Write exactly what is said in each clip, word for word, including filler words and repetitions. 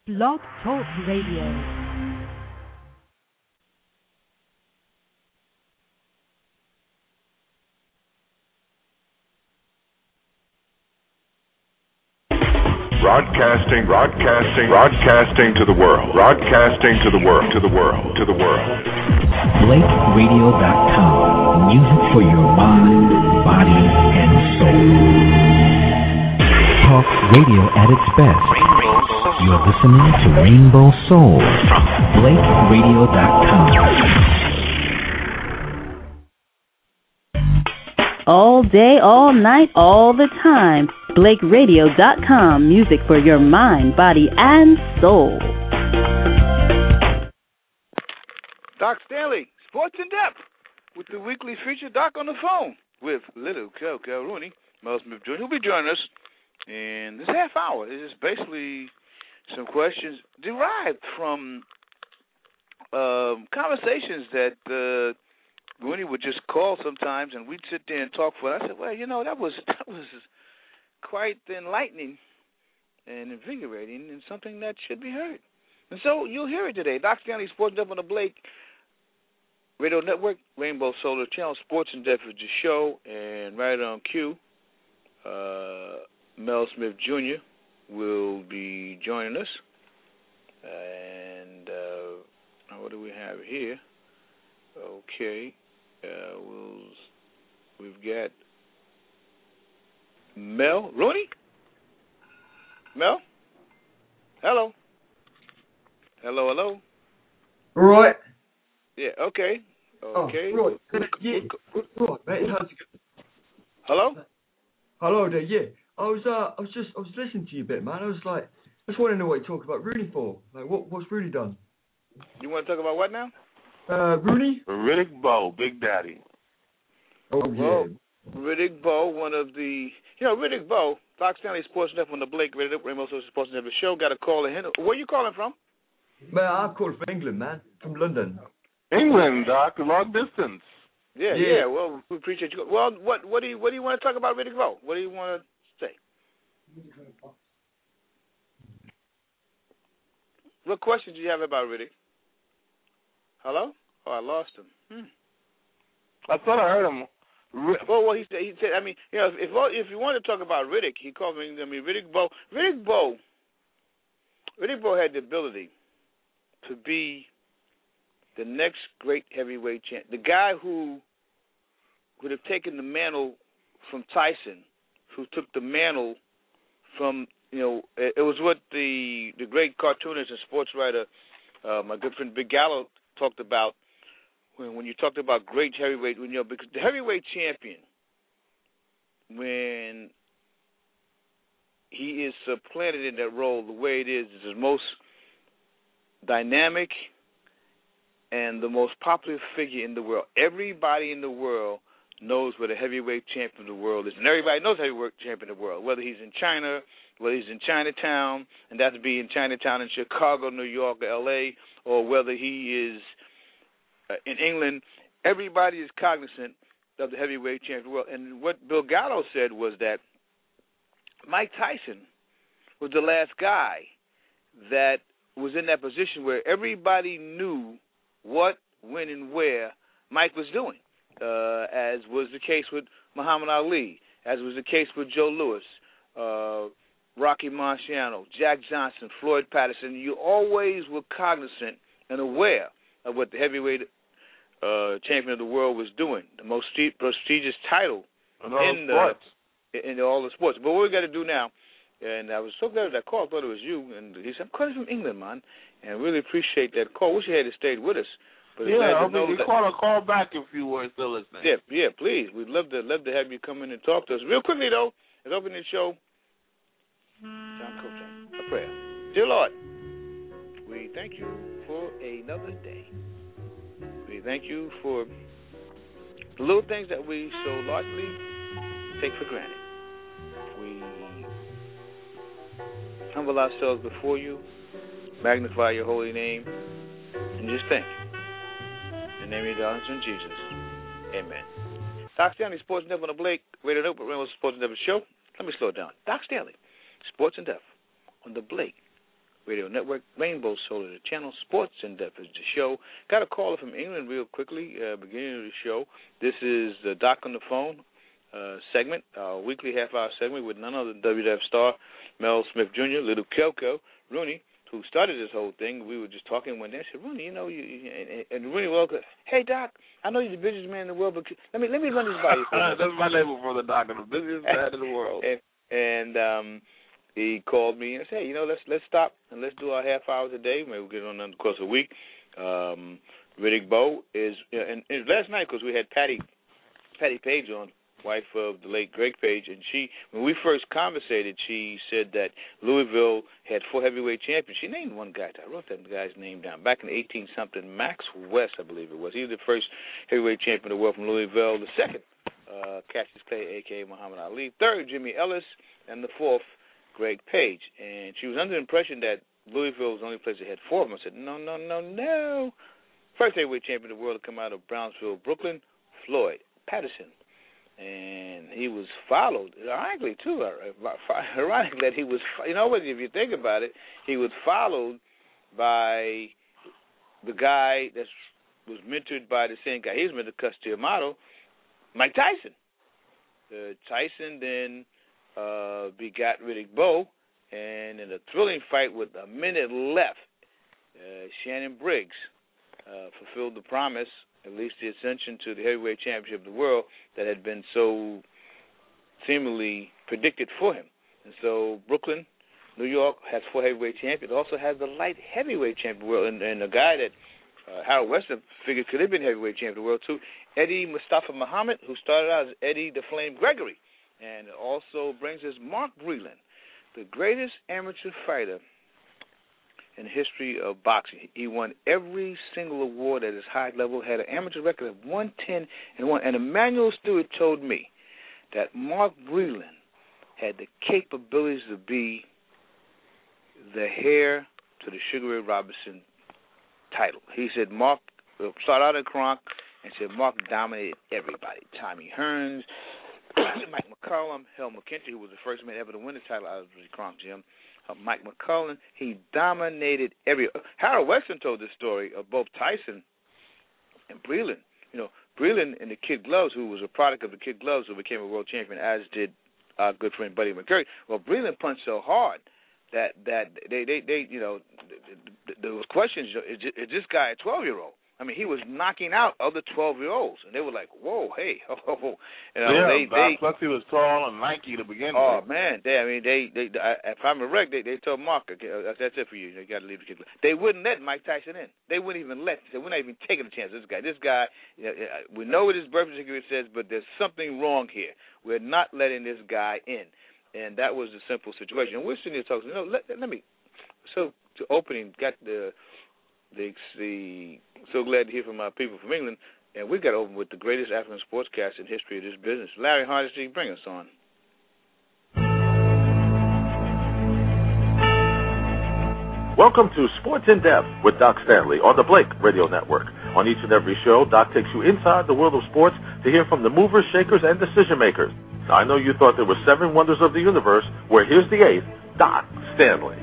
Blog Talk Radio. Broadcasting, broadcasting, broadcasting to the world, broadcasting to the world, to the world, to the world. Blake Radio dot com, music for your mind, body, and soul. Talk radio at its best. You're listening to Rainbow Soul from Blake Radio dot com. All day, all night, all the time. Blake Radio dot com, music for your mind, body, and soul. Doc Stanley, Sports in Depth, with the weekly feature Doc on the phone with Little Coco Rooney, Mel Smith Junior He'll be joining us in this half hour. It is basically some questions derived from um, conversations that uh, Rooney would just call sometimes, and we'd sit there and talk for it. I said, well, you know, that was that was quite enlightening and invigorating and something that should be heard. And so you'll hear it today. Doc Stanley, Sports in Depth on the Blake Radio Network, Rainbow Solar Channel, Sports in Depth is the show, and right on cue, uh, Mel Smith Junior will be joining us. And uh, what do we have here? Okay, uh, we'll, we've got Mel Rooney. Mel. Hello. Hello. Hello. Right. Yeah. Okay. Okay. Oh, right. Yeah. Right. Mate, how's it going? Hello. Hello there. Yeah. I was. Uh. I was just. I was listening to you a bit, man. I was like, I just want to know what you talk about Rooney for. Like, what? What's Rooney done? You want to talk about what now? Uh, Rooney. Riddick Bowe, Big Daddy. Oh well, yeah. Riddick Bowe, one of the, you know, Riddick Bowe, Fox Stanley Sports Network on the Blake Radio Rainbow Social Sports Network show. Got a call in. Where you calling from? Man, I'm calling from England, man. From London. England, Doc, long distance. Yeah, yeah, yeah. Well, we appreciate you. Well, what what do you what do you want to talk about Riddick Bowe? What do you want to say? What questions do you have about Riddick? Hello? Oh, I lost him. Hmm. I thought I heard him. Well, well, he said, he said. I mean, you know, if if you want to talk about Riddick, he called me. I mean, Riddick Bowe. Riddick Bowe. Riddick Bowe had the ability to be the next great heavyweight champ. The guy who would have taken the mantle from Tyson, who took the mantle from, you know, it, it was what the the great cartoonist and sports writer, uh, my good friend Big Gallo, talked about when when you talked about great heavyweight, you know, because the heavyweight champion, when he is supplanted in that role the way it is, is the most dynamic and the most popular figure in the world. Everybody in the world knows what a heavyweight champion of the world is, and everybody knows heavyweight champion of the world, whether he's in China, whether he's in Chinatown, and that's be in Chinatown in Chicago, New York, or L A, or whether he is uh, in England. Everybody is cognizant of the heavyweight champion of the world. And what Bill Gallo said was that Mike Tyson was the last guy that was in that position where everybody knew what, when, and where Mike was doing, uh, as was the case with Muhammad Ali, as was the case with Joe Louis, uh, Rocky Marciano, Jack Johnson, Floyd Patterson. You always were cognizant and aware of what the heavyweight uh, champion of the world was doing, the most prestigious title in all in, sports. The, in all the sports. But what we got to do now, and I was so glad that call. I thought it was you. And he said, I'm calling from England, man. And I really appreciate that call. Wish you had stayed with us. But yeah, I mean, you call a call back if you were still listening. Yeah, yeah, please. We'd love to love to have you come in and talk to us. Real quickly, though, let's open the show. John Coltrane, a prayer. Dear Lord, we thank you for another day. We thank you for the little things that we so largely take for granted. We humble ourselves before you, magnify your holy name, and just thank you. In the name of your darling son, Jesus. Amen. Doc Stanley, Sports in Depth on the Blake Radio Network, Rainbow Sports in Depth show. Let me slow it down. Doc Stanley, Sports in Depth on the Blake Radio Network. Rainbow Soul is the channel. Sports in Depth is the show. Got a caller from England real quickly, uh, beginning of the show. This is the Doc on the Phone uh, segment, our weekly half-hour segment with none other than W W F star Mel Smith Junior, Little Kelko, Rooney, who started this whole thing. We were just talking one day. I said, Rooney, you know, you, you and, and Rooney welcome. Hey, Doc, I know you're the busiest man in the world, but let me let me run this by you. That's my label for the Doc, the busiest man in the world. And, and um, he called me and said, hey, you know, let's let's stop and let's do our half hours a day. Maybe we'll get on in the course of a week. Um, Riddick Bowe is, and, and last night, because we had Patty Patty Page on, wife of the late Greg Page, and she, when we first conversated, she said that Louisville had four heavyweight champions. She named one guy. I wrote that guy's name down. Back in eighteen something, Max West, I believe it was. He was the first heavyweight champion of the world from Louisville. The second, uh, Cassius Clay, a k a. Muhammad Ali. Third, Jimmy Ellis. And the fourth, Greg Page. And she was under the impression that Louisville was the only place that had four of them. I said, no, no, no, no. First heavyweight champion of the world to come out of Brownsville, Brooklyn, Floyd Patterson. And he was followed, ironically, too, ironically, that he was, you know what, if you think about it, he was followed by the guy that was mentored by the same guy. He was mentored, Cus D'Amato, Mike Tyson. Uh, Tyson then uh, begot Riddick Bowe, and in a thrilling fight with a minute left, uh, Shannon Briggs uh, fulfilled the promise, at least the ascension to the heavyweight championship of the world that had been so seemingly predicted for him. And so Brooklyn, New York, has four heavyweight champions. It also has the light heavyweight champion of the world. And, and a guy that uh, Harold Weston figured could have been heavyweight champion of the world, too, Eddie Mustafa Muhammad, who started out as Eddie the Flame Gregory. And it also brings us Mark Breland, the greatest amateur fighter in the history of boxing. He won every single award at his high level, had an amateur record of one ten and one. And Emmanuel Stewart told me that Mark Breland had the capabilities to be the heir to the Sugar Ray Robinson title. He said Mark started out in Kronk and said Mark dominated everybody. Tommy Hearns, Mike McCollum, Hell McKinty, who was the first man ever to win the title out of the Kronk gym. Uh, Mike McCullen, he dominated every. Uh, Harold Weston told this story of both Tyson and Breland. You know, Breland and the Kid Gloves, who was a product of the Kid Gloves, who became a world champion, as did our good friend Buddy McCurry. Well, Breland punched so hard that that they they, they you know, there was questions. Is, is this guy a twelve-year-old? I mean, he was knocking out other twelve-year-olds, and they were like, "Whoa, hey!" Oh, oh, oh. You know, yeah, they, they, plus he was tall and lanky to begin oh, with. Oh man, they, I mean, they, they, if I'm correct, they, they told Mark, okay, "That's it for you. You got to leave the kid." They wouldn't let Mike Tyson in. They wouldn't even let. They said, "We're not even taking a chance. This guy, this guy, you know, we know what his birth certificate says, but there's something wrong here. We're not letting this guy in." And that was the simple situation. And we're sitting here talking. You know, let, let me. So, to opening, got the. The, the so glad to hear from our people from England, and we got over with the greatest African sportscaster in history of this business. Larry Hardesty, bring us on. Welcome to Sports in Depth with Doc Stanley on the Blake Radio Network. On each and every show, Doc takes you inside the world of sports to hear from the movers, shakers, and decision makers. Now, I know you thought there were seven wonders of the universe. Well, here's the eighth, Doc Stanley.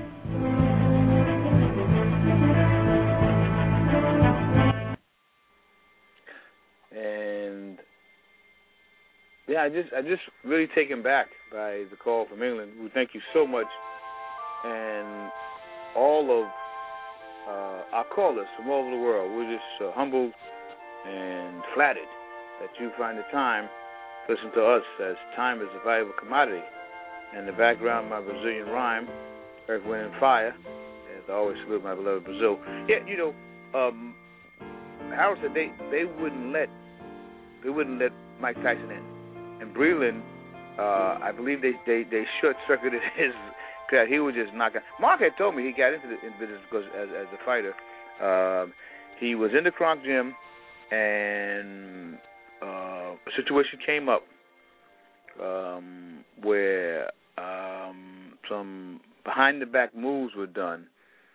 And yeah, I just I just really taken back by the call from England. We thank you so much, and all of uh, our callers from all over the world. We're just uh, humbled and flattered that you find the time to listen to us, as time is a valuable commodity. In the background, my Brazilian rhyme, Earth, Wind, and Fire. As I always salute my beloved Brazil. Yeah, you know, um, Harold said they, they wouldn't let they wouldn't let Mike Tyson in, and Breland, uh, I believe they they, they short circuited his. Cause he was just knocking. Mark had told me he got into the in business because as as a fighter, uh, he was in the Kronk gym, and uh, a situation came up um, where um, some behind the back moves were done,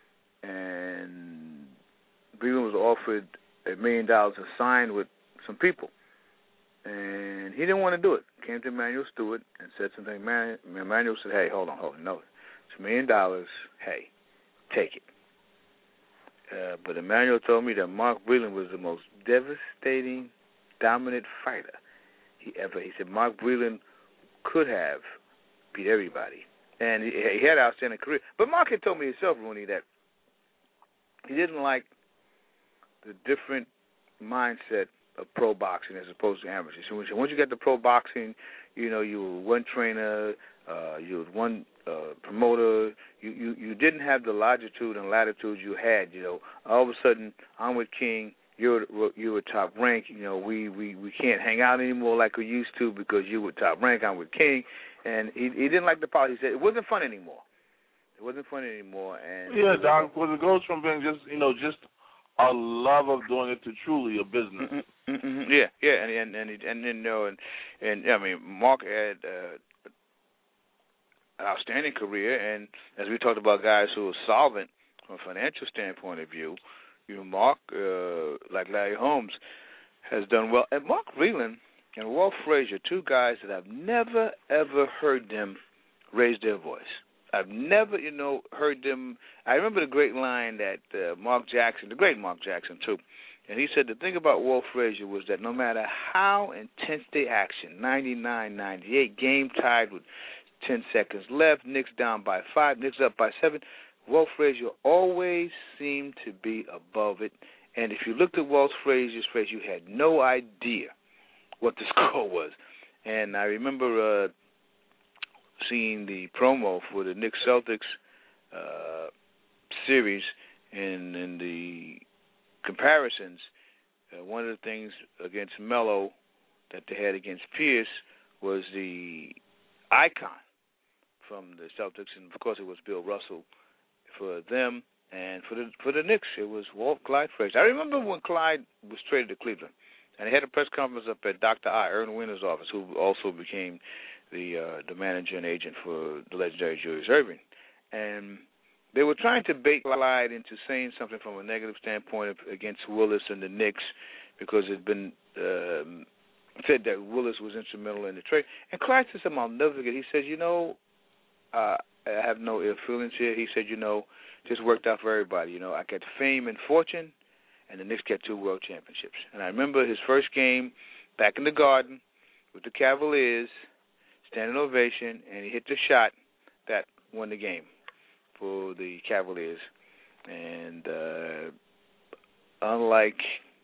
and Breland was offered a million dollars to sign with some people, and he didn't want to do it. Came to Emmanuel Stewart and said something. Emmanuel said, "Hey, hold on, hold on, no, it's a million dollars. Hey, take it. Uh, but Emmanuel told me that Mark Breland was the most devastating, dominant fighter he ever. He said Mark Breland could have beat everybody, and he, he had an outstanding career. But Mark had told me himself, Rooney, that he didn't like the different mindset of pro boxing as opposed to amateurs. So once you get to pro boxing, you know, you were one trainer, uh, you were one uh, promoter. You, you, you didn't have the longitude and latitude you had. You know, all of a sudden, I'm with King. You're you were top rank. You know, we, we, we can't hang out anymore like we used to because you were top rank. I'm with King, and he he didn't like the politics. He said it wasn't fun anymore. It wasn't fun anymore. And yeah, Doc, because it goes from being just you know just a love of doing it to truly a business. Mm-hmm, mm-hmm, yeah, yeah, and and and and, and you know, and and I mean, Mark had uh, an outstanding career, and as we talked about, guys who are solvent from a financial standpoint of view, you know, Mark, uh, like Larry Holmes, has done well, and Mark Breland and Walt Frazier, two guys that I've never ever heard them raise their voice. I've never, you know, heard them. I remember the great line that uh, Mark Jackson, the great Mark Jackson, too, and he said the thing about Walt Frazier was that no matter how intense the action, ninety-nine ninety-eight, game tied with ten seconds left, Knicks down by five, Knicks up by seven, Walt Frazier always seemed to be above it. And if you looked at Walt Frazier's face, you had no idea what the score was. And I remember... Uh, seeing the promo for the Knicks Celtics uh, series and in the comparisons, uh, one of the things against Melo that they had against Pierce was the icon from the Celtics, and of course it was Bill Russell for them, and for the for the Knicks it was Walt Clyde Frazier. I remember when Clyde was traded to Cleveland, and they had a press conference up at Doctor I, Ern Winter's office, who also became the uh, the manager and agent for the legendary Julius Erving. And they were trying to bait Clyde into saying something from a negative standpoint against Willis and the Knicks because it had been um, said that Willis was instrumental in the trade. And Clyde said something I'll never forget. He says, you know, uh, I have no ill feelings here. He said, you know, this worked out for everybody. You know, I got fame and fortune, and the Knicks got two world championships. And I remember his first game back in the Garden with the Cavaliers, standing ovation, and he hit the shot that won the game for the Cavaliers. And uh, unlike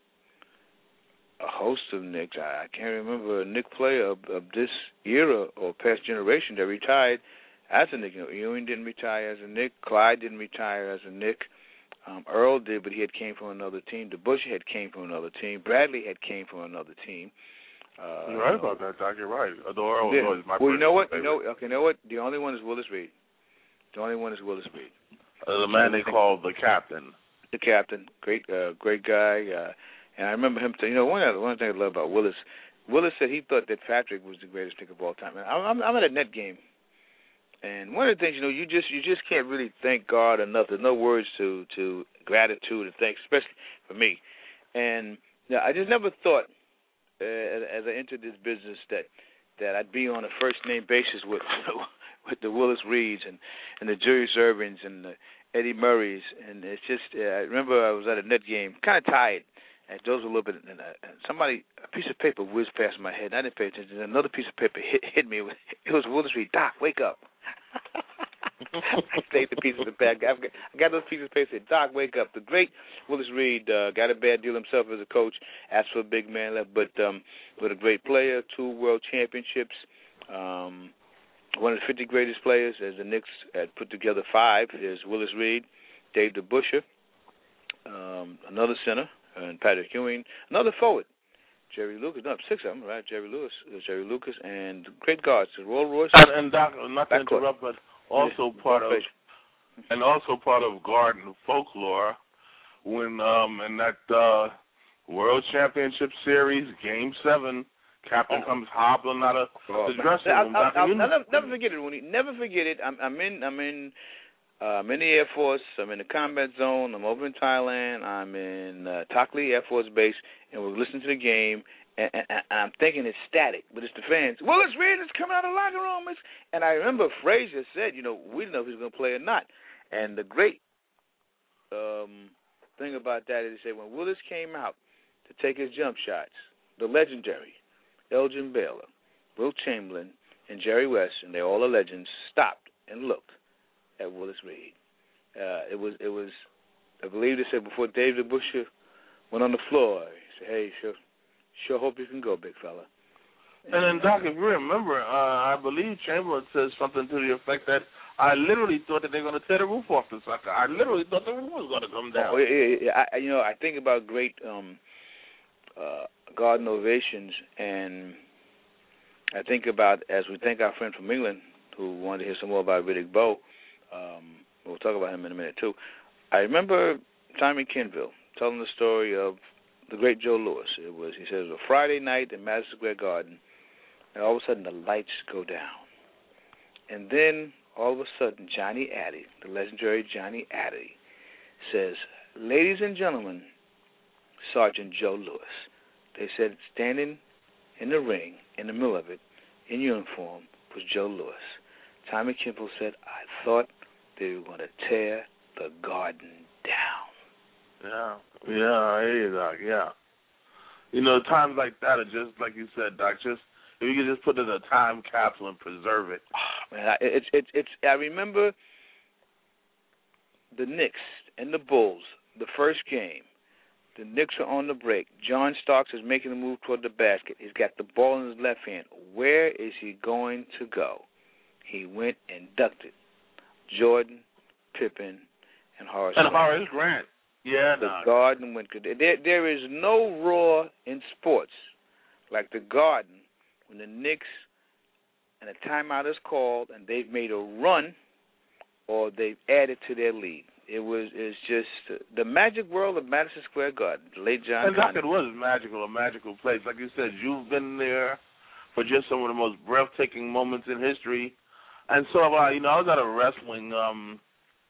a host of Knicks, I can't remember a Knick player of, of this era or past generation that retired as a Knick. You know, Ewing didn't retire as a Knick. Clyde didn't retire as a Knick. Um, Earl did, but he had came from another team. DeBusschere had came from another team. Bradley had came from another team. Uh, You're right about that, Doc. You're right. Although Earl yeah. was my well, you know what? favorite. You know, okay, you know what? The only one is Willis Reed. The only one is Willis Reed. Uh, the man they called the captain. The captain, great, uh, great guy. Uh, and I remember him. T- you know, one of the one thing I love about Willis. Willis said he thought that Patrick was the greatest pick of all time. And I'm, I'm at a net game, and one of the things, you know, you just you just can't really thank God enough. There's no words to to gratitude and thanks, especially for me. And you know, I just never thought. Uh, as I entered this business, that that I'd be on a first name basis with with the Willis Reeds and, and the Julius Ervings and the Eddie Murrays, and it's just uh, I remember I was at a net game, kind of tired, and those were a little bit, and, uh, and somebody a piece of paper whizzed past my head, and I didn't pay attention. And another piece of paper hit hit me. It was Willis Reed. Doc, wake up. I saved the pieces of bad. I got those pieces of paper. Said, Doc, wake up. The great Willis Reed uh, got a bad deal himself as a coach. Asked for a big man left, but um, but a great player. Two world championships. Um, one of the fifty greatest players, as the Knicks had put together five, is Willis Reed, Dave DeBusschere, um, another center, and Patrick Ewing, another forward, Jerry Lucas. No, six of them, right? Jerry Lewis, uh, Jerry Lucas, and great guards, Roy Royce. And, and Doc, not to Backcourt. interrupt, but also yeah, part of and also part of Garden folklore when um in that uh, World Championship Series, Game Seven, Captain oh. comes hobbling out of oh, the dressing I'll, room. I'll, I'll, I'll never, never forget it, Winnie. Never forget it. I'm, I'm in. I'm in. Uh, I'm in the Air Force. I'm in the combat zone. I'm over in Thailand. I'm in uh, Takli Air Force Base, and we're listening to the game. And, and, and I'm thinking it's static, but it's the fans. Willis Reed is coming out of the locker room. It's, and I remember Frazier said, you know, we didn't know if he was going to play or not. And the great thing about that is they say when Willis came out to take his jump shots, the legendary Elgin Baylor, Wilt Chamberlain, and Jerry West, and they're all the legends, stopped and looked at Willis Reed. Uh, it was, it was, I believe they said before David Busher went on the floor, he said, hey, sure, sure hope you can go, big fella. And, and then, Doc, if you remember, uh, I believe Chamberlain says something to the effect that I literally thought that they were going to tear the roof off the sucker. I literally thought the roof was going to come down. Oh, yeah, yeah, I, you know, I think about great um, uh, garden ovations, and I think about, as we thank our friend from England who wanted to hear some more about Riddick Bowe, um, we'll talk about him in a minute, too. I remember Tommy Kinville telling the story of the great Joe Louis. It was, he said, it was a Friday night in Madison Square Garden, and all of a sudden the lights go down. And then, all of a sudden, Johnny Addy, the legendary Johnny Addy, says, ladies and gentlemen, Sergeant Joe Louis. They said standing in the ring, in the middle of it, in uniform, was Joe Louis. Tommy Kimball said, I thought they were going to tear the garden down. Yeah, yeah, I hear you, Doc, yeah. You know, times like that are just, like you said, Doc, just, if you could just put it in a time capsule and preserve it. Oh, man, it's, it's, it's, I remember the Knicks and the Bulls, the first game. The Knicks are on the break. John Starks is making a move toward the basket. He's got the ball in his left hand. Where is he going to go? He went and ducked it. Jordan, Pippen, and Horace And Grant. Horace Grant. Yeah, The Doc. Garden went good. There, there is no roar in sports like the Garden when the Knicks and a timeout is called and they've made a run or they've added to their lead. It was it's just uh, the magic world of Madison Square Garden. The late John And Doc, Conley. it was magical, a magical place. Like you said, you've been there for just some of the most breathtaking moments in history. And so, uh, you know, I was at a wrestling um,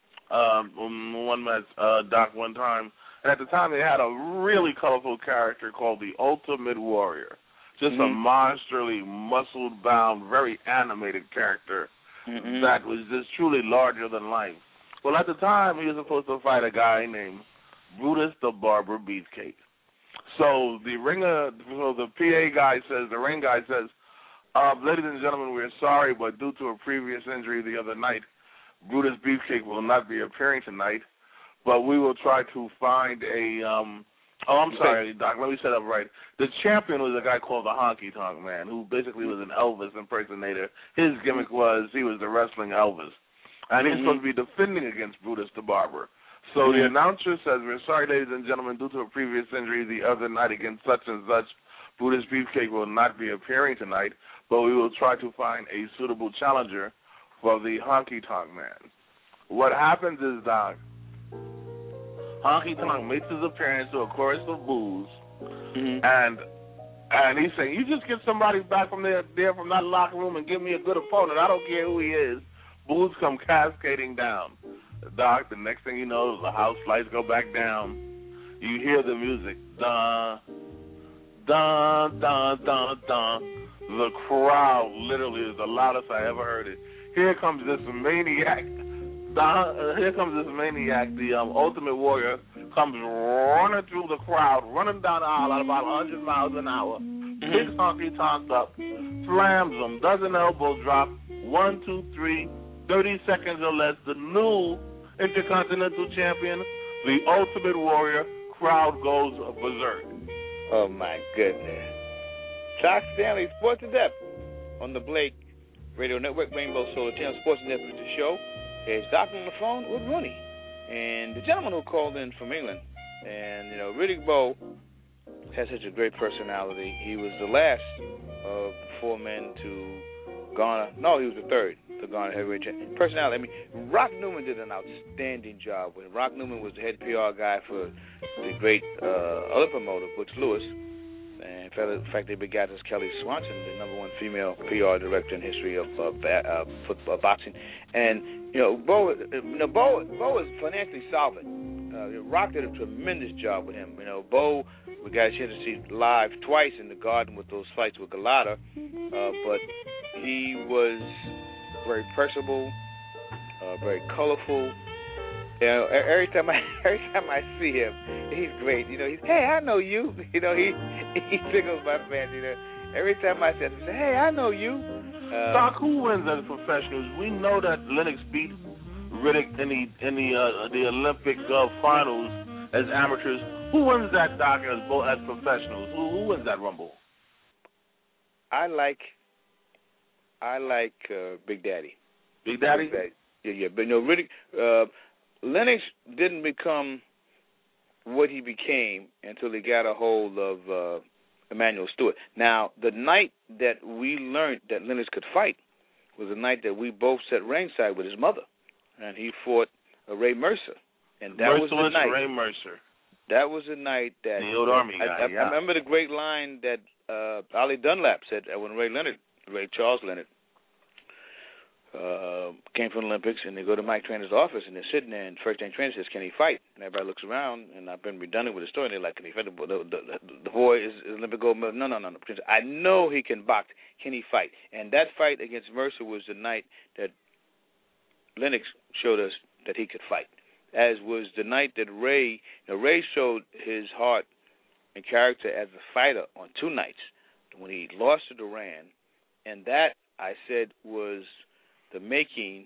um, one match, uh, Doc, one time, and at the time they had a really colorful character called the Ultimate Warrior. Just mm-hmm. a monsterly, muscle-bound, very animated character mm-hmm. that was just truly larger than life. Well, at the time, he was supposed to fight a guy named Brutus the Barber Beefcake. So the ringer, so the P A guy says, the ring guy says, uh, ladies and gentlemen, we're sorry, but due to a previous injury the other night, Brutus Beefcake will not be appearing tonight, but we will try to find a, um, oh, I'm sorry, Doc, let me set up right. The champion was a guy called the Honky Tonk Man, who basically was an Elvis impersonator. His gimmick was he was the wrestling Elvis. And he's mm-hmm. supposed to be defending against Brutus the Barber. So mm-hmm. the announcer says, we're sorry, ladies and gentlemen, due to a previous injury the other night against such and such, Brutus Beefcake will not be appearing tonight, but we will try to find a suitable challenger for the Honky Tonk Man. What happens is, Doc, Honky Tonk makes his appearance to a chorus of boos, mm-hmm. and and he's saying, you just get somebody back from there, there from that locker room and give me a good opponent. I don't care who he is. Boos come cascading down. Doc, the next thing you know, the house lights go back down. You hear the music. Dun, dun, dun, dun, dun. The crowd literally is the loudest I ever heard it. Here comes this maniac. Dun, uh, here comes this maniac, the um, Ultimate Warrior, comes running through the crowd, running down the aisle at about one hundred miles an hour. Big honky tonk up, slams them, does an elbow drop, one, two, three, thirty seconds or less, the new Intercontinental Champion, the Ultimate Warrior, crowd goes berserk. Oh, my goodness. Doc Stanley, Sports in Depth on the Blake Radio Network, Rainbow Solar Channel, Sports in Depth with the show. There's Doc on the phone with Rooney. And the gentleman who called in from England, and, you know, Riddick Bowe has such a great personality. He was the last of four men to garner, no, he was the third to garner heavyweight champion. Personality, I mean, Rock Newman did an outstanding job with him. Rock Newman was the head P R guy for the great uh, other promoter, Butch Lewis. And in fact, they begat us Kelly Swanson, the number one female P R director in history of uh, uh, football, boxing. And, you know, Bowe, you know, Bowe, Bowe is financially solvent. Uh, Rock did a tremendous job with him. You know, Bowe, we got a chance to see live twice in the Garden with those fights with Galata, uh, but he was very personable, uh, very colorful, You know, every time I every time I see him, he's great. You know, he's hey, I know you. You know, he he tickles my fancy. You know, every time I see him, he says, hey, I know you. Uh, Doc, who wins as professionals? We know that Lennox beat Riddick in the in the uh, the Olympic uh, finals as amateurs. Who wins that, Doc, as both as professionals? Who who wins that Rumble? I like I like uh, Big Daddy. Big Daddy? Big Daddy. Yeah, yeah. But no, Riddick. Uh, Lennox didn't become what he became until he got a hold of uh, Emmanuel Stewart. Now, the night that we learned that Lennox could fight was the night that we both sat ringside with his mother, and he fought uh, Ray Mercer, and that Merciless was the night. Ray Mercer. That was the night that the old Army guy. I, I, yeah. I remember the great line that uh, Ollie Dunlap said when Ray Leonard, Ray Charles Leonard, uh, came from the Olympics, and they go to Mike Trainor's office, and they're sitting there, and first thing Trainer says, "Can he fight?" And everybody looks around, and I've been redundant with the story, and they're like, "Can he fight?" The, the, the, the boy is, is Olympic gold medal. No, no, no, no. I know he can box. Can he fight? And that fight against Mercer was the night that Lennox showed us that he could fight, as was the night that Ray, you know, Ray showed his heart and character as a fighter on two nights, when he lost to Duran, and that, I said, was the making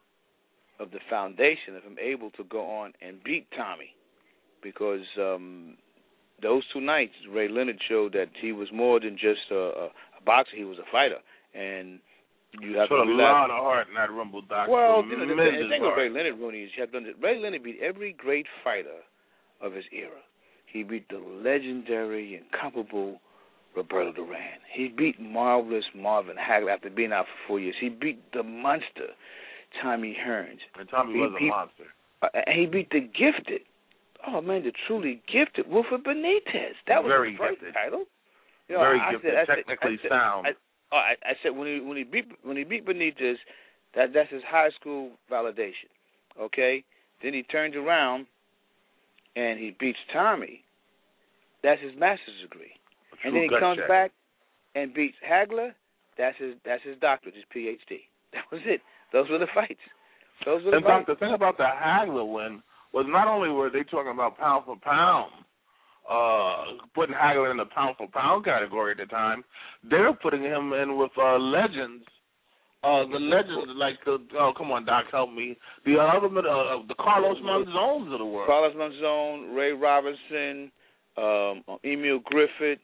of the foundation of him able to go on and beat Tommy, because um, those two nights, Ray Leonard showed that he was more than just a, a, a boxer; he was a fighter, and you have Showed to a lot of heart in that Rumble, Doc. Well, you know, the, the, the thing heart. with Ray Leonard, Rooney, is you have to understand, Ray Leonard beat every great fighter of his era. He beat the legendary, incomparable Roberto Duran. He beat marvelous Marvin Hagler after being out for four years. He beat the monster Tommy Hearns. And Tommy he, was a he, monster. Uh, and he beat the gifted, oh man, the truly gifted Wilfred Benitez. That was Very his first gifted. title. You know, Very I gifted, said, I technically said, I said, sound. I, oh, I, I said when he when he beat when he beat Benitez, that that's his high school validation. Okay, then he turns around and he beats Tommy. That's his master's degree. And then he comes check. back and beats Hagler. That's his that's his doctorate, his P H D. That was it. Those were the fights. Those were the In fights. fact, the thing about the Hagler win was not only were they talking about pound for pound, uh, putting Hagler in the pound for pound category at the time, they were putting him in with uh, legends. Uh, the legends like the oh come on Doc, help me. The other uh, the Carlos Monzones of the world. Carlos Monzon, Ray Robinson, um, Emil Griffith,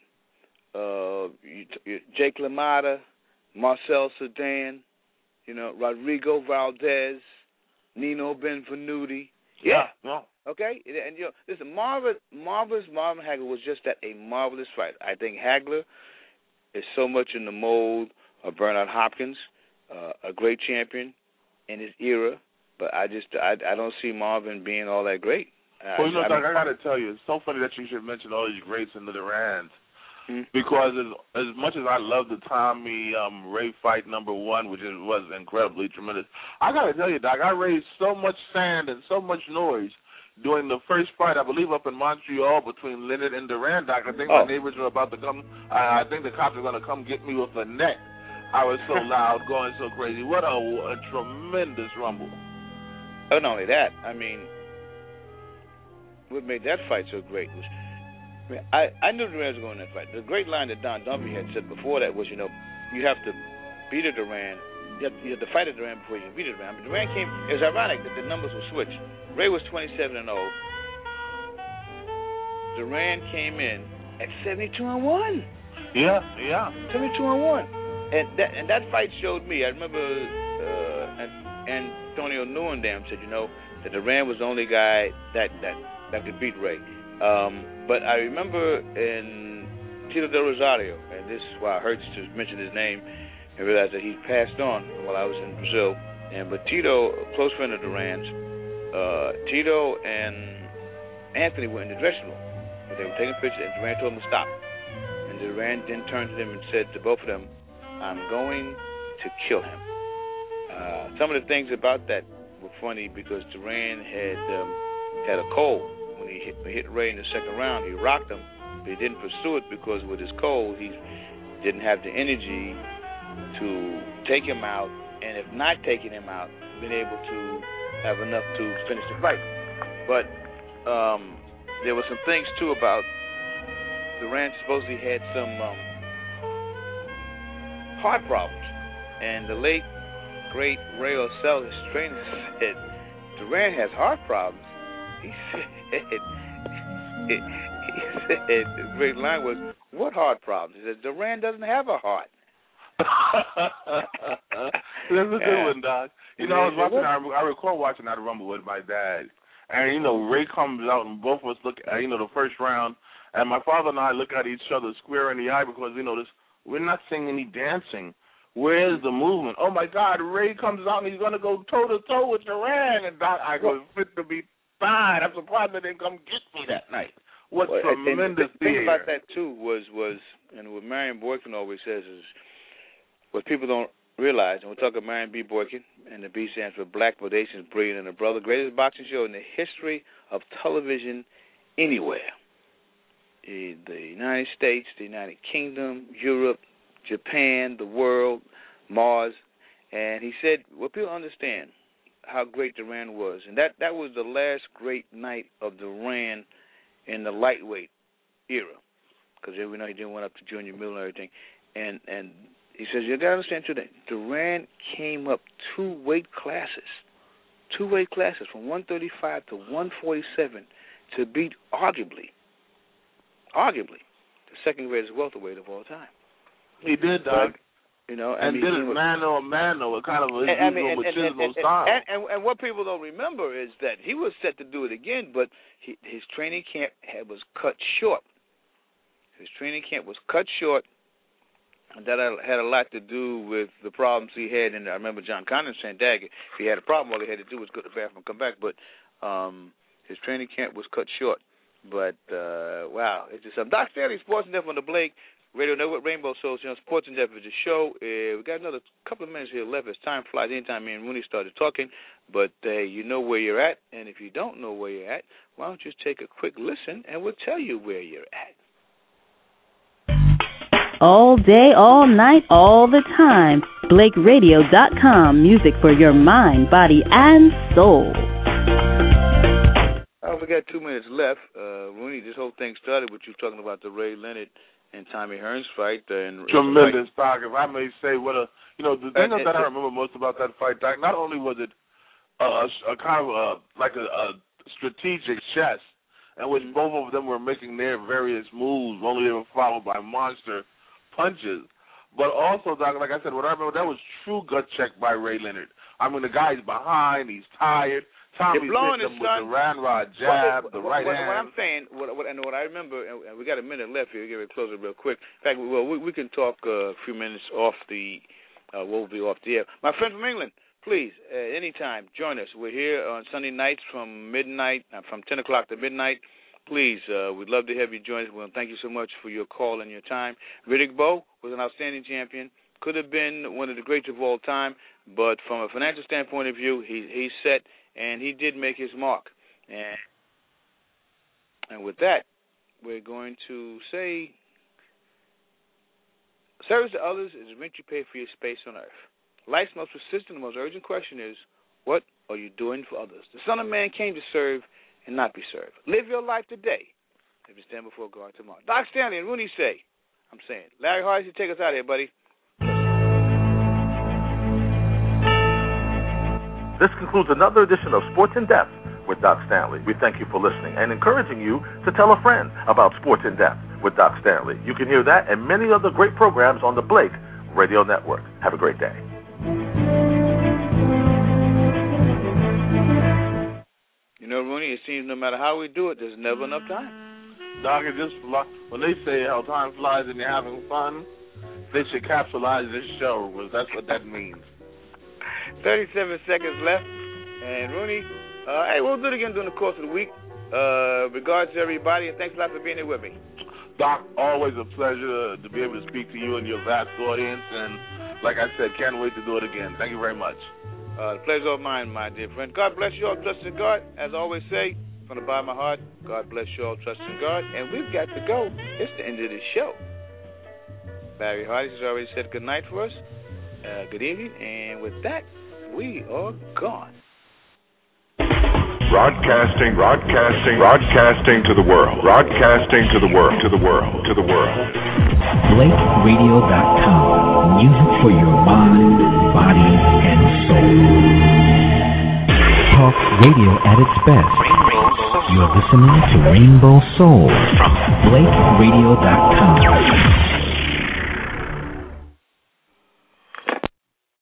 uh, Jake LaMotta, Marcel Sedan, you know, Rodrigo Valdez, Nino Benvenuti. Yeah, yeah. Okay, and you know, listen, Marvin, marvelous Marvin Hagler was just that, a marvelous fighter. I think Hagler is so much in the mold of Bernard Hopkins, uh, a great champion in his era. But I just, I, I don't see Marvin being all that great. Well, you know, I, Doc, I, mean, I got to tell you, it's so funny that you should mention all these greats in the Durans. hmm? Because as, as much as I love the Tommy um, Ray fight number one, which is, was incredibly tremendous, I got to tell you, Doc, I raised so much sand and so much noise during the first fight, I believe, up in Montreal between Leonard and Duran, Doc. I think oh. my neighbors were about to come. I, I think the cops are going to come get me with a net. I was so loud, going so crazy. What a, a tremendous Rumble. Oh, not only that, I mean, what made that fight so great was, I mean, I, I knew Duran was going to that fight. The great line that Don Dumpy had said before that was, you know, you have to beat a Duran, you have, you have to fight a Duran before you can beat a Duran. But Duran came, it was ironic that the numbers were switched. Ray was twenty-seven and oh. Duran came in at seventy-two and one. Yeah, yeah. seventy-two and one. And that, and that fight showed me, I remember uh, and, Antonio Nuendam said, you know, that Duran was the only guy that, that, that could beat Ray. Um, but I remember in Tito Del Rosario, and this is why it hurts to mention his name, and realize that he passed on while I was in Brazil. And but Tito, a close friend of Duran's, uh, Tito and Anthony were in the dressing room. But they were taking pictures, and Duran told them to stop. And Duran then turned to them and said to both of them, "I'm going to kill him." Uh, some of the things about that were funny because Duran had um, had a cold. When he hit, hit Ray in the second round, he rocked him, but he didn't pursue it because with his cold, he didn't have the energy to take him out, and if not taking him out, been able to have enough to finish the fight. But um, there were some things too about Durant supposedly had some um, heart problems, and the late great Ray Orcel, his trainer, said Durant has heart problems. He said, he said, the great line was, "What heart problems?" He said, Durant doesn't have a heart. That's a good one, Doc. You know, I was watching. I, I recall watching that Rumble with my dad, and you know, Ray comes out, and both of us look at, you know, the first round, and my father and I look at each other square in the eye because you know this. We're not seeing any dancing. Where's the movement? Oh my God, Ray comes out and he's gonna go toe to toe with Durant, and Doc, I go, fit to be fine. I'm surprised they didn't come get me that night. What well, tremendous and the thing about that too was was, and what Marion Boykin always says is, what people don't realize, and we're talking Marion B. Boykin, and the B stands for Black Bodacious, Brilliant, and a Brother, greatest boxing show in the history of television anywhere. The United States, the United Kingdom, Europe, Japan, the world, Mars, and he said, well, people understand how great Duran was, and that, that was the last great night of Duran in the lightweight era, because we know he didn't went up to junior middle and everything, and and he says, you got to understand too that Duran came up two weight classes, two weight classes from one thirty-five to one forty-seven to beat arguably, arguably, the second greatest welterweight of all time. He did, Doc. You know, and I mean, did it mano a mano, a kind of his and, usual I mean, and, machismo and, style. And, and, and what people don't remember is that he was set to do it again, but he, his training camp had, was cut short. His training camp was cut short, and that had a lot to do with the problems he had. And I remember John Connor saying, "Dag, if he had a problem, all he had to do was go to the bathroom and come back." But um, his training camp was cut short. But uh, wow, it's just um, Doc Stanley, Sports and Depth on the Blake Radio Network, Rainbow Souls, you know, Sports and Depth is the show. Uh, we got another couple of minutes here left as time flies. Anytime me and Rooney started talking, but uh, you know where you're at, and if you don't know where you're at, why don't you just take a quick listen, and we'll tell you where you're at. All day, all night, all the time. Blake Radio dot com. Music for your mind, body, and soul. Oh, we got two minutes left. Uh, Rooney, this whole thing started with you talking about the Ray Leonard and Tommy Hearns fight. Uh, and Tremendous, Doc. If I may say, what a you know the thing uh, that uh, I remember most about that fight, Doc. Not only was it a, a kind of a, like a, a strategic chess, in which both of them were making their various moves, only they were followed by monster punches. But also, Doc, like I said, what I remember, that was true gut check by Ray Leonard. I mean, the guy's behind, he's tired. Tommy's hitting him with the Ranrod jab, what, the what, right what, hand. What I'm saying, what, what, and what I remember, and we got a minute left here, give it closer real quick. In fact, well, we, we can talk uh, a few minutes off the, uh, we'll be off the air. My friend from England, please, uh, anytime, join us. We're here on Sunday nights from midnight, uh, from ten o'clock to midnight. Please, uh, we'd love to have you join us. Well, thank you so much for your call and your time. Riddick Bowe was an outstanding champion. Could have been one of the greats of all time, but from a financial standpoint of view, he he's set, and he did make his mark. And and with that, we're going to say, service to others is the rent you pay for your space on earth. Life's most persistent and most urgent question is, what are you doing for others? The Son of Man came to serve and not be served. Live your life today if you stand before God tomorrow. Doc Stanley and Rooney say, I'm saying, Larry Hardy, take us out of here, buddy. This concludes another edition of Sports in Depth with Doc Stanley. We thank you for listening and encouraging you to tell a friend about Sports in Depth with Doc Stanley. You can hear that and many other great programs on the Blake Radio Network. Have a great day. You know, Rooney, it seems no matter how we do it, there's never enough time. Doc, it just when they say how time flies and you're having fun, they should capitalize this show, because that's what that means. thirty-seven seconds left. And Rooney, uh, hey, we'll do it again during the course of the week. Uh, regards to everybody, and thanks a lot for being here with me. Doc, always a pleasure to be able to speak to you and your vast audience. And like I said, can't wait to do it again. Thank you very much. Uh, the pleasure's all mine, my dear friend. God bless you all. Trust in God. As I always say, from the bottom of my heart, God bless you all. Trust in God. And we've got to go. It's the end of the show. Barry Hardy has already said good night for us. Uh, good evening. And with that, we are gone. Broadcasting, broadcasting, broadcasting to the world. Broadcasting to the world, to the world, to the world. Blake Radio dot com. Music for your mind, body, and soul. Talk radio at its best. You're listening to Rainbow Soul from Blake Radio dot com.